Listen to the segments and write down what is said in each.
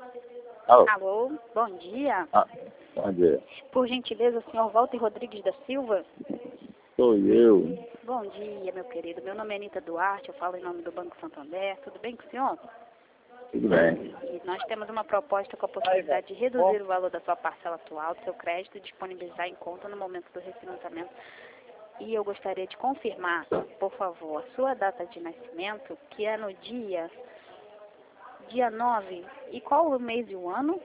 Alô? Alô, bom dia. Bom dia. Por gentileza, o senhor Walter Rodrigues da Silva? Sou eu. Bom dia, meu querido. Meu nome é Anita Duarte, eu falo em nome do Banco Santander. Tudo bem com o senhor? Tudo bem. E nós temos uma proposta com a possibilidade de reduzir o valor da sua parcela atual, do seu crédito e disponibilizar em conta no momento do refinanciamento. E eu gostaria de confirmar, por favor, a sua data de nascimento, que é no dia 9. E qual o mês e o ano?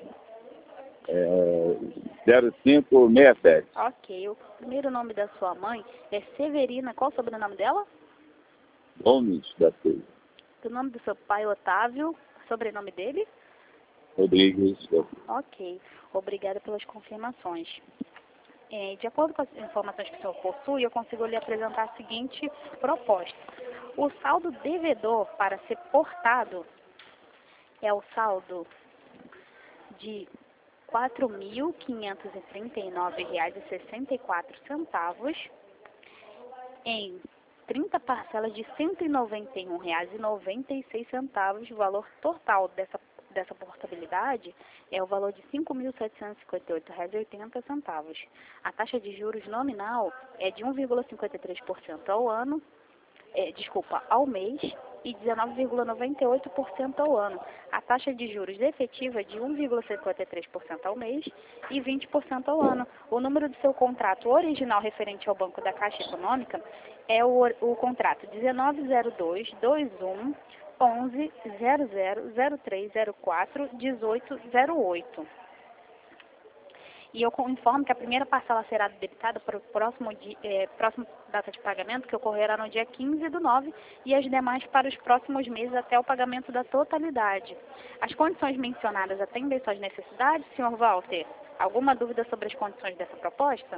0567. Ok. O primeiro nome da sua mãe é Severina. Qual o sobrenome dela? Gomes da Silva. O nome do seu pai, Otávio. Sobrenome dele? Rodrigues da Silva. Ok. Obrigada pelas confirmações. De acordo com as informações que o senhor possui, eu consigo lhe apresentar a seguinte proposta. O saldo devedor para ser portado é o saldo de R$ 4.539,64 em 30 parcelas de R$ 191,96. O valor total dessa portabilidade é o valor de R$ 5.758,80. A taxa de juros nominal é de 1,53% ao ano, ao mês, e 19,98% ao ano. A taxa de juros efetiva é de 1,53% ao mês e 20% ao ano. O número do seu contrato original referente ao Banco da Caixa Econômica é o contrato 1902-21-11-00-0304-1808. E eu informo que a primeira parcela será debitada para o próxima data de pagamento, que ocorrerá no dia 15/9, e as demais para os próximos meses até o pagamento da totalidade. As condições mencionadas atendem suas necessidades, senhor Walter? Alguma dúvida sobre as condições dessa proposta?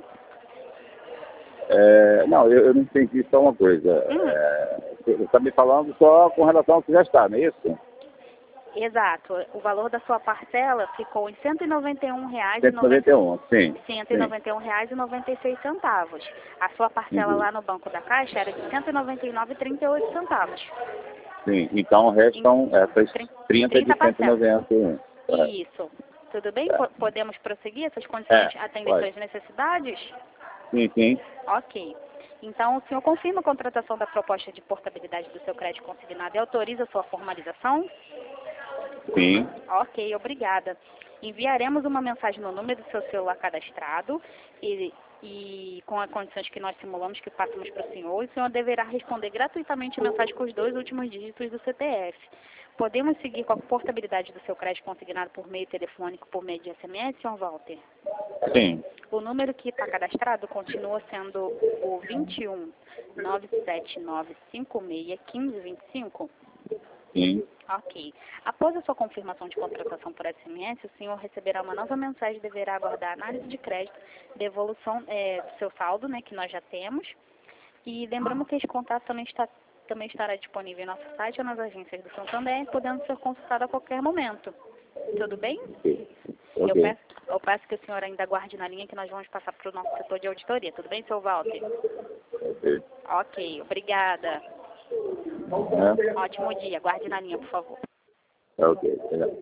Não, eu não entendi só uma coisa. Você está me falando só com relação ao que já está, não é isso? Exato. O valor da sua parcela ficou em R$ 191,00. 191, sim. R$ 191,96. A sua parcela lá no Banco da Caixa era de R$ 199,38. Sim, então restam essas 30 de 191. Isso. Tudo bem? Podemos prosseguir? Essas condições atendem suas necessidades? Sim, sim. Ok. Então, o senhor confirma a contratação da proposta de portabilidade do seu crédito consignado e autoriza a sua formalização? Sim. Ok, obrigada. Enviaremos uma mensagem no número do seu celular cadastrado e com as condições que nós simulamos que passamos para o senhor, e o senhor deverá responder gratuitamente a mensagem com os 2 últimos dígitos do CPF. Podemos seguir com a portabilidade do seu crédito consignado por meio telefônico, por meio de SMS, senhor Walter? Sim. O número que está cadastrado continua sendo o 21 979 56 15 25? Sim. Ok. Após a sua confirmação de contratação por SMS, o senhor receberá uma nova mensagem e deverá aguardar a análise de crédito, devolução do seu saldo, né, que nós já temos. E lembramos que esse contato também estará disponível em nosso site ou nas agências do Santander, podendo ser consultado a qualquer momento. Tudo bem? Okay. Eu peço que o senhor ainda aguarde na linha, que nós vamos passar para o nosso setor de auditoria. Tudo bem, seu Walter? Ok. Ok, obrigada. Ótimo dia. Aguarde na linha, por favor. Ok.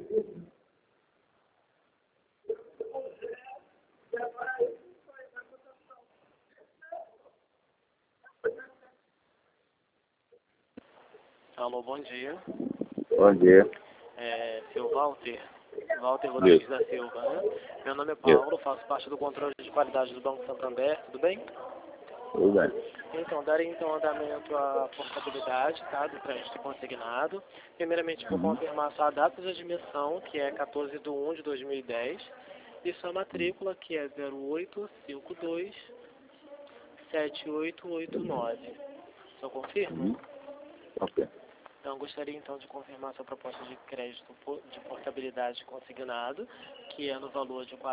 Alô, bom dia. Bom dia. Seu Walter Rodrigues da Silva, né? Meu nome é Paulo, faço parte do controle de qualidade do Banco Santander, tudo bem? Tudo bem. Então, darei andamento à portabilidade, tá, do crédito consignado. Primeiramente, por confirmar sua data de admissão, que é 14/1/2010, e sua matrícula, que é 0852-7889. Só confirma? Ok. Então, gostaria então de confirmar sua proposta de crédito de portabilidade consignado, que é no valor de R$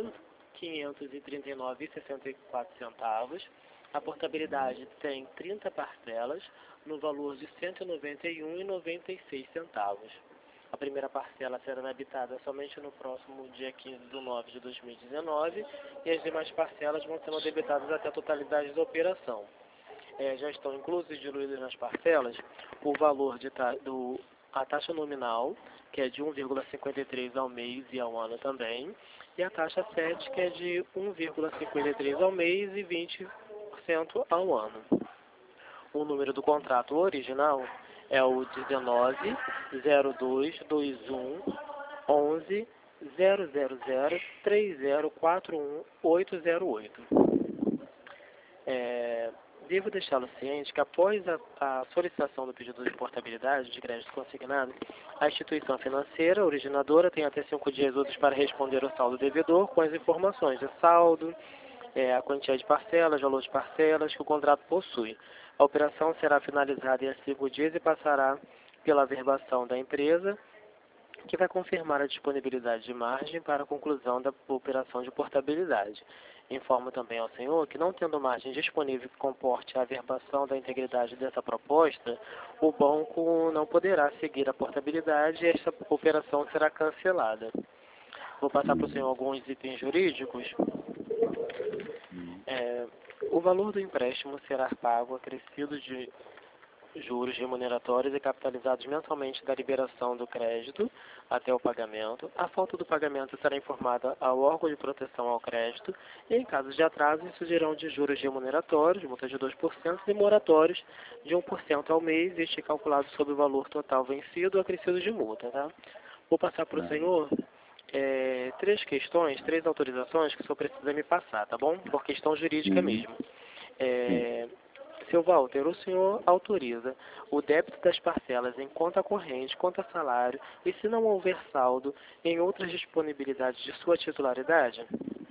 4.539,64. A portabilidade tem 30 parcelas, no valor de R$ 191,96. A primeira parcela será habitada somente no próximo dia 15/9/2019 e as demais parcelas vão ser debitadas até a totalidade da operação. Já estão inclusos e diluídos nas parcelas o valor a taxa nominal, que é de 1,53 ao mês e ao ano também, e a taxa 7, que é de 1,53 ao mês e 20% ao ano. O número do contrato original é o 19-02-21-11-000-3041-808. Devo deixá-lo ciente que após a solicitação do pedido de portabilidade de crédito consignado, a instituição financeira originadora tem até 5 dias úteis para responder ao saldo devedor com as informações de saldo, a quantia de parcelas, valor de parcelas que o contrato possui. A operação será finalizada em 5 dias e passará pela averbação da empresa, que vai confirmar a disponibilidade de margem para a conclusão da operação de portabilidade. Informo também ao senhor que, não tendo margem disponível que comporte a averbação da integridade dessa proposta, o banco não poderá seguir a portabilidade e esta operação será cancelada. Vou passar para o senhor alguns itens jurídicos. O valor do empréstimo será pago acrescido de juros remuneratórios e capitalizados mensalmente da liberação do crédito até o pagamento. A falta do pagamento será informada ao órgão de proteção ao crédito e, em caso de atraso, incidirão de juros remuneratórios, multa de 2% e moratórios de 1% ao mês, este calculado sobre o valor total vencido ou acrescido de multa. Tá? Vou passar para o senhor 3 autorizações que o senhor precisa me passar, tá bom? Por questão jurídica mesmo. Seu Walter, o senhor autoriza o débito das parcelas em conta corrente, conta salário e, se não houver saldo, em outras disponibilidades de sua titularidade?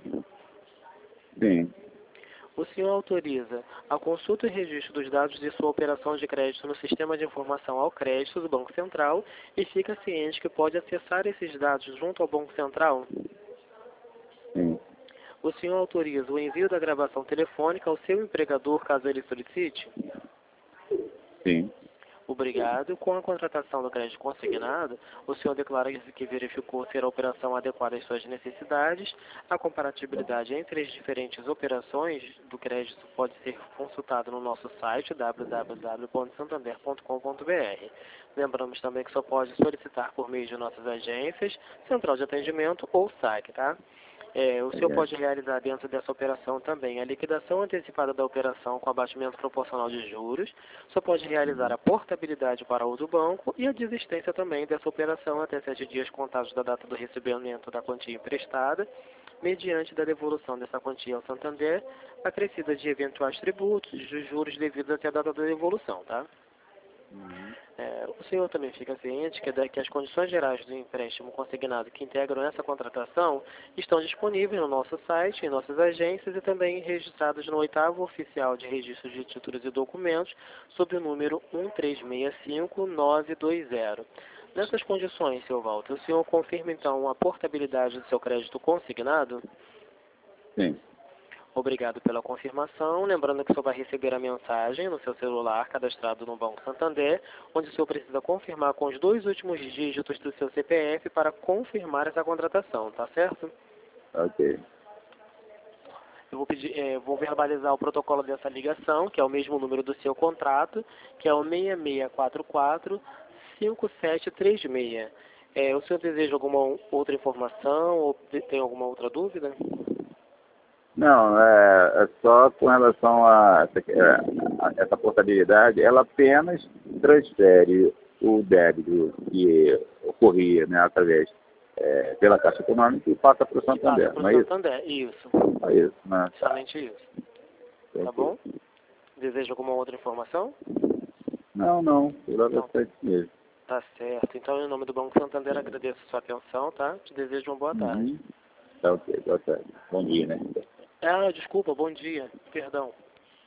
Sim. O senhor autoriza a consulta e registro dos dados de sua operação de crédito no Sistema de Informação ao Crédito do Banco Central e fica ciente que pode acessar esses dados junto ao Banco Central? Sim. O senhor autoriza o envio da gravação telefônica ao seu empregador, caso ele solicite? Sim. Obrigado. Com a contratação do crédito consignado, o senhor declara que verificou ser a operação adequada às suas necessidades. A comparatibilidade entre as diferentes operações do crédito pode ser consultada no nosso site www.santander.com.br. Lembramos também que só pode solicitar por meio de nossas agências, central de atendimento ou SAC, tá? O senhor pode realizar dentro dessa operação também a liquidação antecipada da operação com abatimento proporcional de juros. O senhor pode realizar a portabilidade para outro banco e a desistência também dessa operação até 7 dias contados da data do recebimento da quantia emprestada, mediante da devolução dessa quantia ao Santander, acrescida de eventuais tributos de juros devidos até a data da devolução, tá? O senhor também fica ciente que as condições gerais do empréstimo consignado que integram essa contratação estão disponíveis no nosso site, em nossas agências e também registradas no 8º Oficial de Registro de Títulos e Documentos, sob o número 1365920. Nessas condições, seu Walter, o senhor confirma então a portabilidade do seu crédito consignado? Sim. Obrigado pela confirmação. Lembrando que o senhor vai receber a mensagem no seu celular cadastrado no Banco Santander, onde o senhor precisa confirmar com os 2 últimos dígitos do seu CPF para confirmar essa contratação, tá certo? Ok. Eu vou verbalizar o protocolo dessa ligação, que é o mesmo número do seu contrato, que é o 6644-5736. O senhor deseja alguma outra informação ou tem alguma outra dúvida? Não, é só com relação a essa portabilidade, ela apenas transfere o débito que ocorria, né, através pela Caixa Econômica e passa para o Santander, não é isso? Santander, isso. É isso, né? Somente isso. Tá bom? Deseja alguma outra informação? Não, pela bastante mesmo. Tá certo. Então, em nome do Banco Santander, agradeço a sua atenção, tá? Te desejo uma boa tarde. Tá ok, boa tarde. Bom dia, né? Desculpa, bom dia. Perdão.